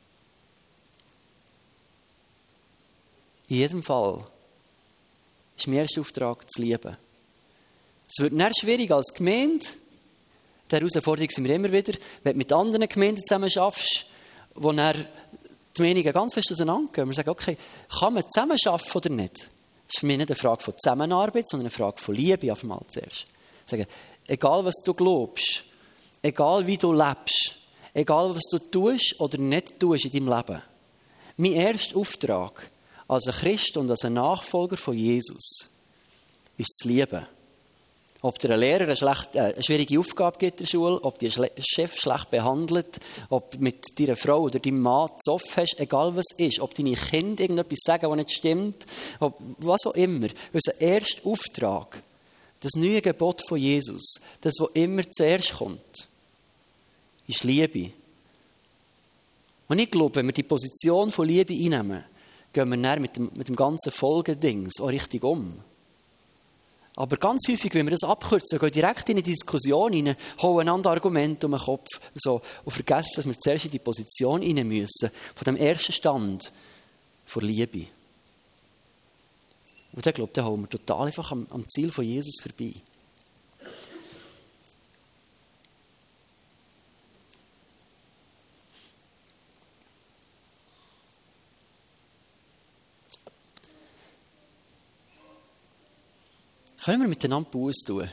In jedem Fall ist mein erster Auftrag zu lieben. Es wird dann schwierig als Gemeinde. Die Herausforderung sind wir immer wieder, wenn du mit anderen Gemeinden zusammen arbeitest, wo dann die Meinungen ganz fest auseinandergehen. Wir sagen, okay, kann man zusammen arbeiten oder nicht? Das ist für mich nicht eine Frage von Zusammenarbeit, sondern eine Frage von Liebe auf einmal zuerst. Sagen, egal was du glaubst, egal wie du lebst, egal was du tust oder nicht tust in deinem Leben. Mein erster Auftrag als ein Christ und als ein Nachfolger von Jesus ist zu lieben. Ob dir ein Lehrer eine schwierige Aufgabe gibt in der Schule, ob dich ein Chef schlecht behandelt, ob mit deiner Frau oder deinem Mann Zoff hast, egal was ist, ob deine Kinder irgendetwas sagen, was nicht stimmt, was auch immer. Unser erster Auftrag, das neue Gebot von Jesus, das, was immer zuerst kommt, ist Liebe. Und ich glaube, wenn wir die Position von Liebe einnehmen, gehen wir dann mit dem ganzen Folgendings auch richtig um. Aber ganz häufig, wenn wir das abkürzen, gehen direkt in eine Diskussion rein, holen einander Argumente um den Kopf so, und vergessen, dass wir zuerst in die Position rein müssen, von dem ersten Stand von Liebe. Und dann, glaube ich, holen wir total einfach am Ziel von Jesus vorbei. Können wir miteinander Buße tun?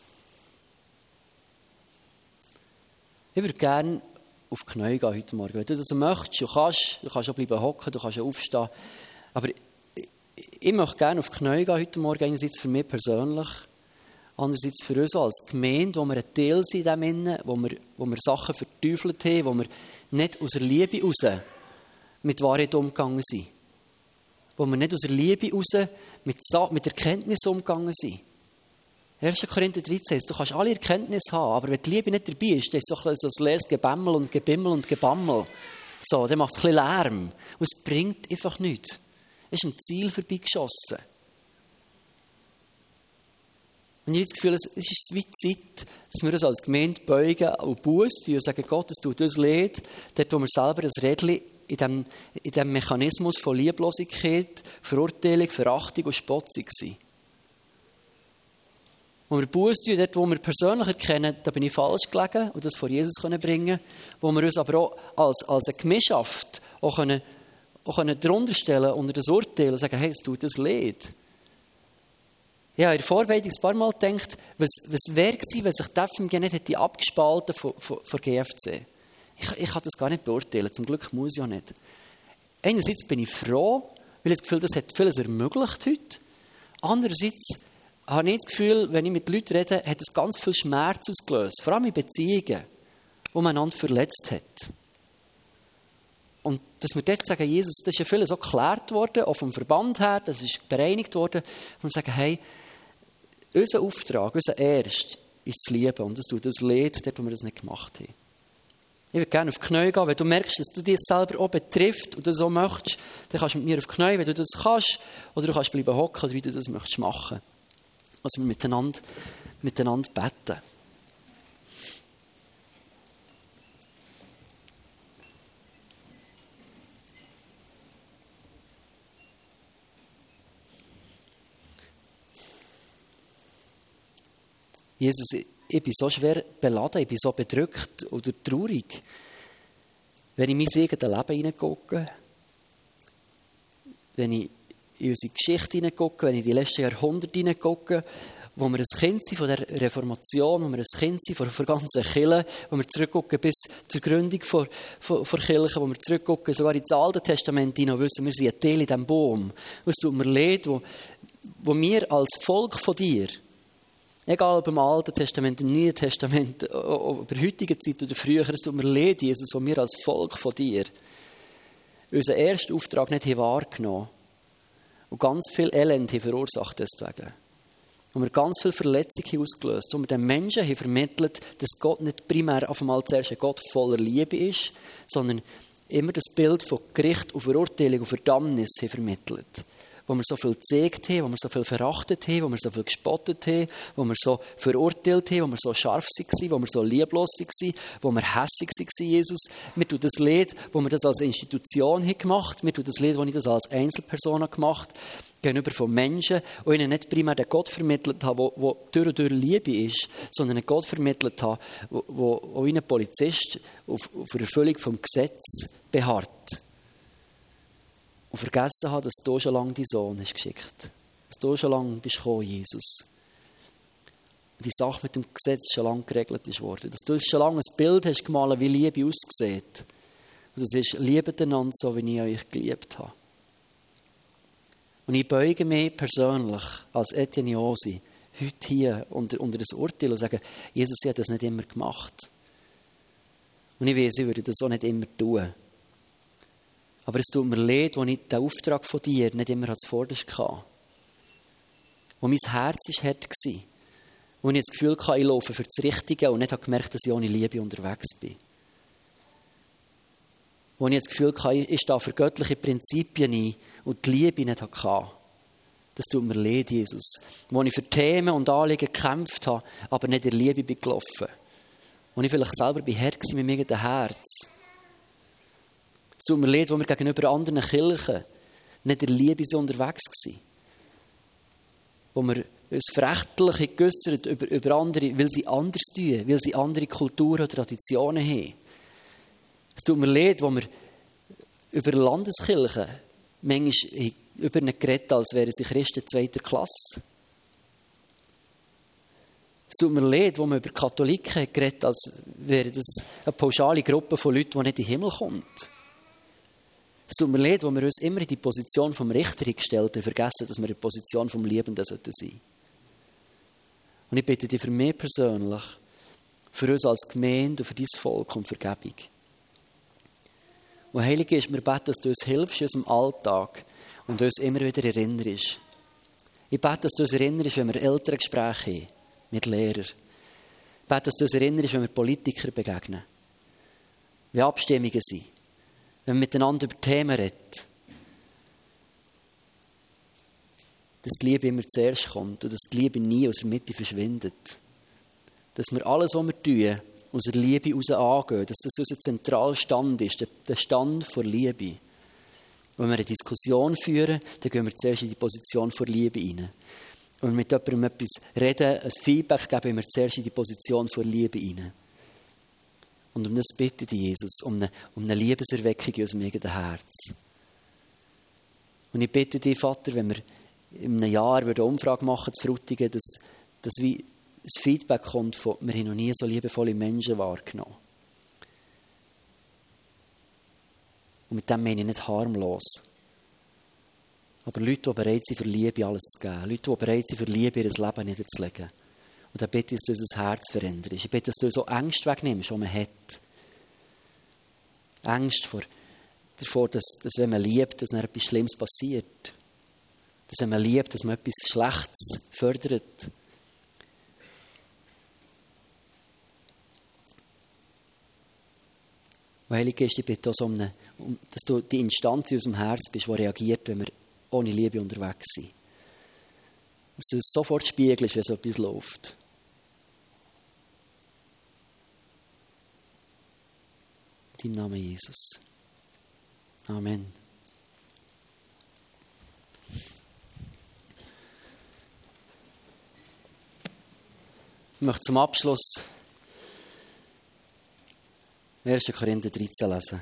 Ich würde gerne auf die Knie gehen heute Morgen. Wenn du das möchtest, du kannst auch bleiben hocken, du kannst auch aufstehen. Aber ich möchte gerne auf die Knie gehen heute Morgen, einerseits für mich persönlich, andererseits für uns als Gemeinde, wo wir ein Teil sind in dem Innen, wo wir Sachen verteufelt haben, wo wir nicht aus der Liebe raus mit Wahrheit umgegangen sind. Wo wir nicht aus der Liebe raus mit Erkenntnis umgegangen sind. 1. Korinther 13, du kannst alle Erkenntnis haben, aber wenn die Liebe nicht dabei ist, dann ist es so ein leeres Gebämmel und Gebimmel und Gebammel. So, dann macht es ein bisschen Lärm. Und es bringt einfach nichts. Es ist am Ziel vorbeigeschossen. Und ich habe das Gefühl, es ist wie Zeit, dass wir uns als Gemeinde beugen und Buße und sagen, Gott, es tut uns leid, dort wo wir selber ein Rädchen in diesem Mechanismus von Lieblosigkeit, Verurteilung, Verachtung und Spott waren. Wo wir Buße tun, dort wo wir persönlich erkennen, da bin ich falsch gelegen und das vor Jesus bringen können, wo wir uns aber auch als eine Gemeinschaft auch drunter stellen unter das Urteil und sagen, hey, es tut uns leid. Ja, in der Vorbereitung ein paar Mal gedacht, was wäre gewesen, wenn sich die FMG nicht hätte abgespalten von GFC. Ich kann das gar nicht beurteilen. Zum Glück muss ich auch nicht. Einerseits bin ich froh, weil ich das Gefühl, das hat vieles ermöglicht heute. Andererseits habe ich das Gefühl, wenn ich mit Leuten rede, hat es ganz viel Schmerz ausgelöst. Vor allem in Beziehungen, wo man einander verletzt hat. Und dass wir dort sagen, Jesus, das ist ja vieles auch geklärt worden, auch vom Verband her, das ist bereinigt worden. Und wir sagen, hey, unser Auftrag, unser Erst ist zu lieben. Und es tut uns leid, dort, wo wir das nicht gemacht haben. Ich würde gerne auf die Knie gehen. Wenn du merkst, dass du dich selber auch betrifft und das so möchtest, dann kannst du mit mir auf die Knie, wenn du das kannst. Oder du kannst bleiben hocken, oder wie du das möchtest machen. Also wir miteinander beten. Jesus, ich bin so schwer beladen, ich bin so bedrückt oder traurig. Wenn ich in mein eigenes Leben hineingucke, wenn ich in unsere Geschichte hineingucke, wenn ich in die letzten Jahrhunderte hineingucke, wo wir ein Kind sind von der Reformation, wo wir ein Kind sind von der ganzen Kirche, wo wir zurückgucken bis zur Gründung der Kirche, wo wir zurückgucken sogar ins Alte Testament hinein und wissen, wir sind ein Teil in diesem Baum. Und es tut mir leid, wo wir als Volk von dir, egal ob im Alten Testament, im Neuen Testament, ob in der heutigen Zeit oder früher, es tut mir leid, Jesus, wo wir als Volk von dir unseren ersten Auftrag nicht wahrgenommen haben und ganz viel Elend verursacht deswegen. Und wir ganz viel Verletzung ausgelöst, wo wir den Menschen haben vermittelt, dass Gott nicht primär auf einmal zuerst ein Gott voller Liebe ist, sondern immer das Bild von Gericht und Verurteilung und Verdammnis haben vermittelt. Wo wir so viel gezeigt haben, wo wir so viel verachtet haben, wo wir so viel gespottet haben, wo wir so verurteilt haben, wo wir so scharf waren, wo wir so lieblos waren, wo wir hässig waren, Jesus. Mir tut das leid, wo wir das als Institution haben gemacht, mir tut das leid, wo ich das als Einzelperson habe gemacht, gegenüber von Menschen, und ihnen nicht primär den Gott vermittelt habe, der durch und durch Liebe ist, sondern einen Gott vermittelt habe, der wie ein Polizist auf der Erfüllung vom Gesetz beharrt. Und vergessen habe, dass du schon lange deinen Sohn hast geschickt. Dass du schon lange bist gekommen, Jesus. Und die Sache mit dem Gesetz schon lange geregelt ist worden. Dass du schon lange ein Bild hast gemalt, wie Liebe aussieht. Und das ist, liebet einander so, wie ich euch geliebt habe. Und ich beuge mich persönlich als Etienne Osi heute hier unter das Urteil und sagen, Jesus hat das nicht immer gemacht. Und ich weiß, ich würde das auch nicht immer tun. Aber es tut mir leid, wo ich den Auftrag von dir nicht immer zuvorderst hatte. Wo mein Herz hart war. Wo ich das Gefühl hatte, ich laufe für das Richtige und nicht gemerkt, dass ich ohne Liebe unterwegs bin. Wo ich das Gefühl hatte, ich stehe für göttliche Prinzipien ein und die Liebe nicht hatte. Das tut mir leid, Jesus. Wo ich für Themen und Anliegen gekämpft habe, aber nicht in der Liebe bin gelaufen. Wo ich vielleicht selber hart war mit mir in dem Herz. Es tut mir leid, wo wir gegenüber anderen Kirchen nicht in der Liebe so unterwegs waren. Wo wir uns verächtlich geäussert über andere, weil sie anders tun, weil sie andere Kulturen und Traditionen haben. Es tut mir leid, wo wir über Landeskirchen manchmal über einen geredet, als wären sie Christen zweiter Klasse. Es tut mir leid, wo man über Katholiken geredet, als wäre das eine pauschale Gruppe von Leuten, die nicht in den Himmel kommt. Es tut mir leid, wo wir uns immer in die Position vom Richter gestellt haben, vergessen, dass wir in die Position vom Liebenden sein sollten. Und ich bitte dich für mich persönlich, für uns als Gemeinde und für dein Volk um Vergebung. Und Heilige ist, wir beten, dass du uns hilfst in unserem Alltag und uns immer wieder erinnerst. Ich bete, dass du uns erinnerst, wenn wir Elterngespräche haben mit Lehrern. Ich bete, dass du uns erinnerst, wenn wir Politiker begegnen. Wenn Abstimmungen sind. Wenn wir miteinander über Themen reden. Dass die Liebe immer zuerst kommt und dass die Liebe nie aus der Mitte verschwindet. Dass wir alles, was wir tun, aus der Liebe heraus angehen. Dass das unser zentraler Stand ist, der Stand vor Liebe. Wenn wir eine Diskussion führen, dann gehen wir zuerst in die Position vor Liebe rein. Wenn wir mit jemandem etwas reden, ein Feedback geben, gehen wir zuerst in die Position vor Liebe rein. Und um das bitte ich Jesus, um eine Liebeserweckung in unserem eigenen Herz. Und ich bitte dich, Vater, wenn wir in einem Jahr eine Umfrage machen zu Frutigen, dass wie das Feedback kommt von, wir haben noch nie so liebevolle Menschen wahrgenommen. Und mit dem meine ich nicht harmlos. Aber Leute, die bereit sind, für Liebe alles zu geben. Leute, die bereit sind, für Liebe ihr Leben niederzulegen. Und dann bitte ich, dass du unser Herz veränderst. Ich bitte, dass du so Ängste wegnimmst, die man hat. Ängste davor, dass wenn man liebt, dass dann etwas Schlimmes passiert. Dass wenn man liebt, dass man etwas Schlechtes fördert. Heilige Geist, ich bitte auch so dass du die Instanz in unserem Herz bist, die reagiert, wenn wir ohne Liebe unterwegs sind. Dass du es sofort spiegelst, wenn so etwas läuft. In deinem Namen Jesus. Amen. Ich möchte zum Abschluss 1. Korinther 13 lesen.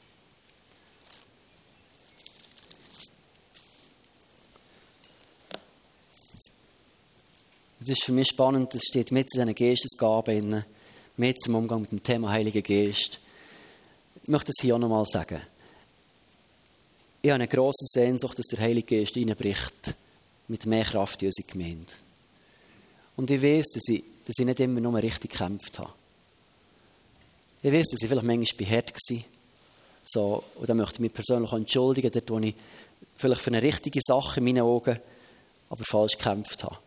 Das ist für mich spannend, das steht mit in diesen Geistesgaben, mit zum Umgang mit dem Thema Heiliger Geist. Ich möchte das hier auch nochmal sagen. Ich habe eine grosse Sehnsucht, dass der Heilige Geist reinbricht mit mehr Kraft in unsere Gemeinde. Und ich weiss, dass ich nicht immer nur richtig gekämpft habe. Ich weiss, dass ich vielleicht manchmal hart war. So, und da möchte ich mich persönlich auch entschuldigen, dort wo ich vielleicht für eine richtige Sache in meinen Augen aber falsch gekämpft habe.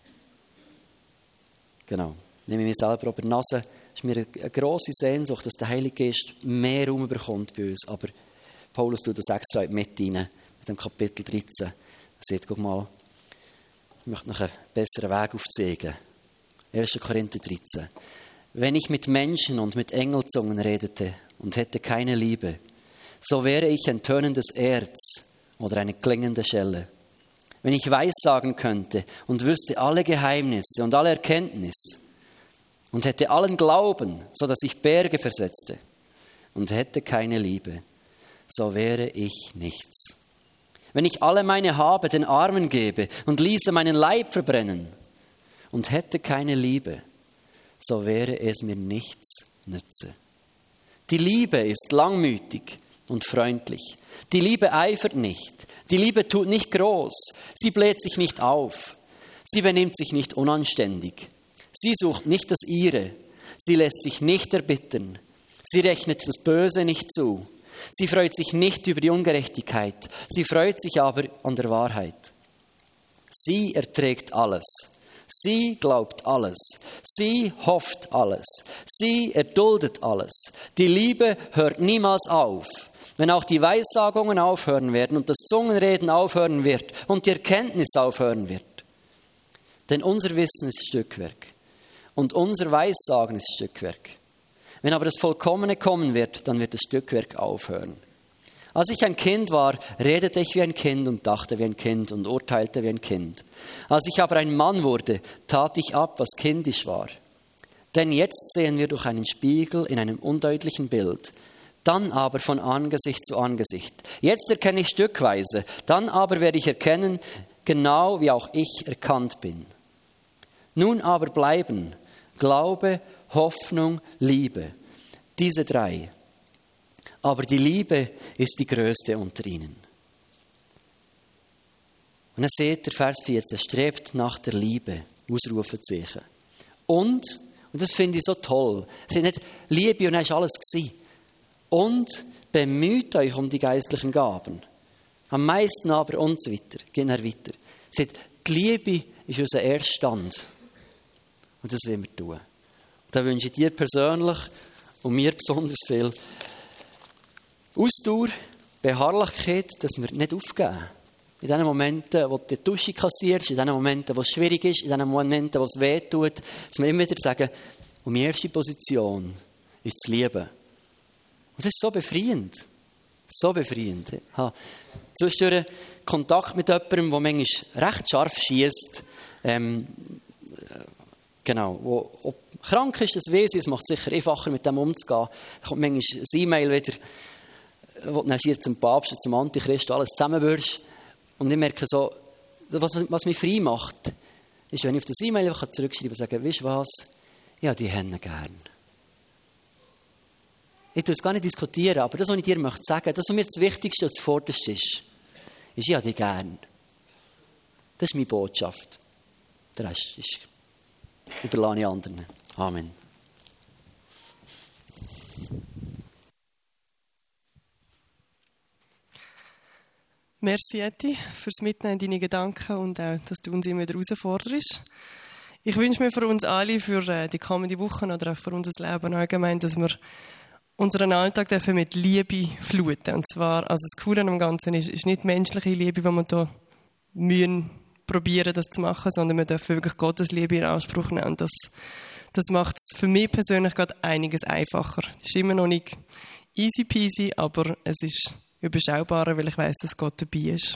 Genau. Nehme ich mich selber über die Nase. Es ist mir eine grosse Sehnsucht, dass der Heilige Geist mehr Raum bekommt bei uns. Aber Paulus tut das extra mit rein, mit dem Kapitel 13. Er sagt, guck mal, ich möchte noch einen besseren Weg aufzeigen. 1. Korinther 13. Wenn ich mit Menschen und mit Engelzungen redete und hätte keine Liebe, so wäre ich ein tönendes Erz oder eine klingende Schelle. Wenn ich Weissagen könnte und wüsste alle Geheimnisse und alle Erkenntnis und hätte allen Glauben, so dass ich Berge versetzte und hätte keine Liebe, so wäre ich nichts. Wenn ich alle meine Habe den Armen gebe und ließe meinen Leib verbrennen und hätte keine Liebe, so wäre es mir nichts nütze. Die Liebe ist langmütig und freundlich. Die Liebe eifert nicht. Die Liebe tut nicht groß. Sie bläht sich nicht auf. Sie benimmt sich nicht unanständig. Sie sucht nicht das Ihre. Sie lässt sich nicht erbittern. Sie rechnet das Böse nicht zu. Sie freut sich nicht über die Ungerechtigkeit. Sie freut sich aber an der Wahrheit. Sie erträgt alles. Sie glaubt alles. Sie hofft alles. Sie erduldet alles. Die Liebe hört niemals auf. Wenn auch die Weissagungen aufhören werden und das Zungenreden aufhören wird und die Erkenntnis aufhören wird. Denn unser Wissen ist Stückwerk und unser Weissagen ist Stückwerk. Wenn aber das Vollkommene kommen wird, dann wird das Stückwerk aufhören. Als ich ein Kind war, redete ich wie ein Kind und dachte wie ein Kind und urteilte wie ein Kind. Als ich aber ein Mann wurde, tat ich ab, was kindisch war. Denn jetzt sehen wir durch einen Spiegel in einem undeutlichen Bild, dann aber von Angesicht zu Angesicht. Jetzt erkenne ich stückweise, dann aber werde ich erkennen, genau wie auch ich erkannt bin. Nun aber bleiben Glaube, Hoffnung, Liebe, diese 3. Aber die Liebe ist die größte unter ihnen. Und dann seht ihr, Vers 14, strebt nach der Liebe, Ausrufezeichen. Und das finde ich so toll, es ist nicht Liebe und dann ist alles gewesen. Und bemüht euch um die geistlichen Gaben. Am meisten aber und so weiter. Gehen wir weiter. Seht, die Liebe ist unser Erststand. Und das wollen wir tun. Und da wünsche ich dir persönlich und mir besonders viel Ausdauer, Beharrlichkeit, dass wir nicht aufgeben. In den Momenten, wo du die Dusche kassierst, in den Momenten, wo es schwierig ist, in den Momenten, wo es weh tut, dass wir immer wieder sagen, und meine erste Position ist das Lieben. Und das ist so befreiend. So befreiend. Ich habe zwischendurch Kontakt mit jemandem, der manchmal recht scharf schiesst. Genau. Wo krank ist, das weiss ich, es macht es sicher einfacher, mit dem umzugehen. Da kommt manchmal ein E-Mail wieder, wo du dann hier zum Papst, zum Antichrist alles zusammenwirfst. Und ich merke so, was mich frei macht, ist, wenn ich auf das E-Mail zurückschreibe und sage, weißt du was, ja, die Hände gern. Ich tue es gar nicht diskutieren, aber das, was ich dir sagen möchte, das, was mir das Wichtigste und das Vorderste ist, ja, die gern. Das ist meine Botschaft. Der Rest ist überlasse ich anderen. Amen. Merci, Eti, fürs Mitnehmen in deine Gedanken und auch, dass du uns immer wieder herausforderst. Ich wünsche mir für uns alle, für die kommenden Wochen oder auch für unser Leben allgemein, dass wir unseren Alltag dürfen mit Liebe fluten. Und zwar, also das Coole am Ganzen ist nicht menschliche Liebe, die wir hier mühen, probieren, das zu machen, sondern wir dürfen wirklich Gottes Liebe in Anspruch nehmen. Und das macht es für mich persönlich gerade einiges einfacher. Es ist immer noch nicht easy peasy, aber es ist überschaubarer, weil ich weiss, dass Gott dabei ist.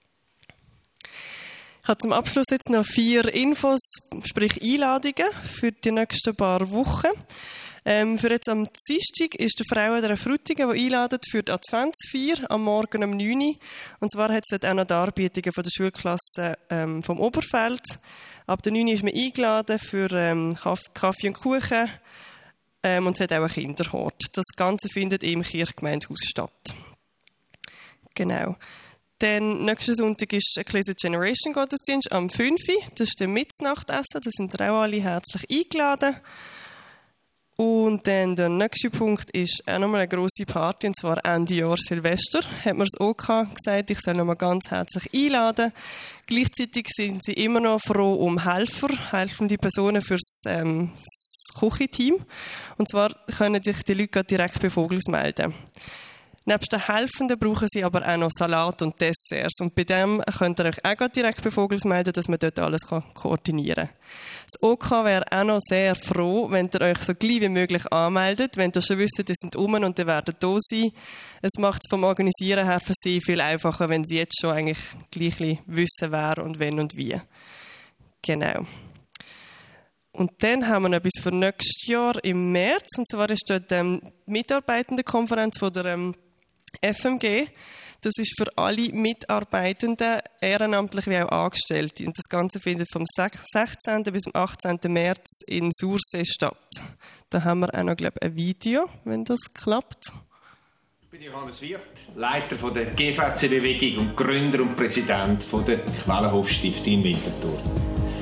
Ich habe zum Abschluss jetzt noch 4 Infos, sprich Einladungen für die nächsten paar Wochen. Für jetzt am Dienstag ist der Frauen der Frutigen, die einladen für die Adventsfeier am Morgen um 9 Uhr. Und zwar hat es dort auch noch Darbietungen von der Schulklasse vom Oberfeld. Ab der 9 Uhr ist man eingeladen für Kaffee und Kuchen. Und es hat auch einen Kinderhort. Das Ganze findet im Kirchgemeindehaus statt. Genau. Dann nächsten Sonntag ist Ecclesia Generation Gottesdienst am 5 Uhr. Das ist der Mitznachtessen. Da sind auch alle herzlich eingeladen. Und dann der nächste Punkt ist auch nochmal eine grosse Party, und zwar Ende Jahr Silvester. Hat mir das OK gesagt, ich soll nochmal ganz herzlich einladen. Gleichzeitig sind sie immer noch froh um helfende Personen für das Küchenteam. Und zwar können sich die Leute direkt bei Vogels melden. Nebst den Helfenden brauchen sie aber auch noch Salat und Desserts. Und bei dem könnt ihr euch auch direkt bei Vogels melden, dass man dort alles koordinieren kann. Das OK wäre auch noch sehr froh, wenn ihr euch so gleich wie möglich anmeldet. Wenn ihr schon wisst, die sind rum und die werden da sein. Es macht es vom Organisieren her für sie viel einfacher, wenn sie jetzt schon eigentlich gleich wissen, wer und wenn und wie. Genau. Und dann haben wir noch etwas für nächstes Jahr im März. Und zwar ist dort die Mitarbeitendenkonferenz von der FMG. Das ist für alle Mitarbeitenden, ehrenamtlich wie auch Angestellte. Und das Ganze findet vom 16. bis zum 18. März in Sursee statt. Da haben wir auch noch, glaube ich, ein Video, wenn das klappt. Ich bin Johannes Wirth, Leiter der GVC-Bewegung und Gründer und Präsident der Quellenhof-Stiftung in Winterthur.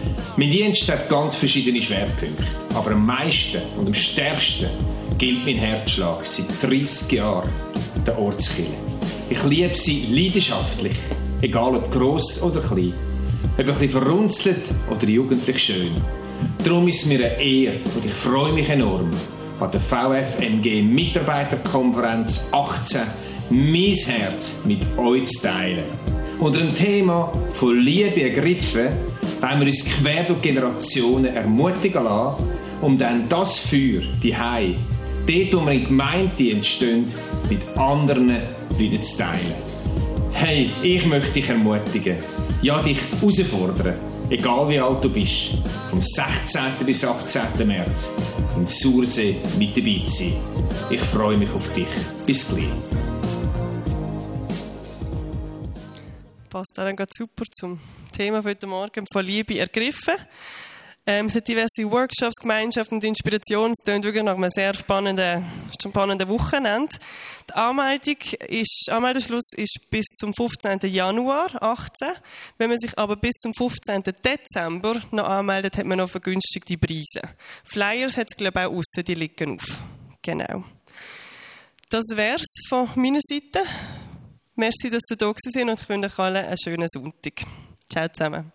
Mein Dienst hat ganz verschiedene Schwerpunkte, aber am meisten und am stärksten gilt mein Herzschlag seit 30 Jahren der Ortskirche. Ich liebe sie leidenschaftlich, egal ob gross oder klein, ob ein bisschen verrunzelt oder jugendlich schön. Darum ist es mir eine Ehre und ich freue mich enorm, an der VFMG Mitarbeiterkonferenz 18 mein Herz mit euch zu teilen. Unter dem Thema «Von Liebe ergriffen» wollen wir uns quer durch Generationen ermutigen lassen, um dann das Feuer, die Hei, dort, wo wir in Gemeinde entstehen, mit anderen wieder zu teilen. Hey, ich möchte dich ermutigen, ja, dich herausfordern, egal wie alt du bist, vom 16. bis 18. März in Sursee mit dabei zu sein. Ich freue mich auf dich. Bis gleich. Passt dann super zum Thema für heute Morgen, von Liebe ergriffen. Es hat diverse Workshops, Gemeinschaften und Inspirationen. Es klingt wirklich nach einem sehr spannenden Wochenende. Der Anmeldeschluss ist bis zum 15. Januar 2018. Wenn man sich aber bis zum 15. Dezember noch anmeldet, hat man noch vergünstigte Preise. Flyers hat es, glaube ich, auch aussen, die liegen auf. Genau. Das wär's von meiner Seite. Merci, dass ihr da gewesen seid und ich wünsche euch allen einen schönen Sonntag. Ciao zusammen.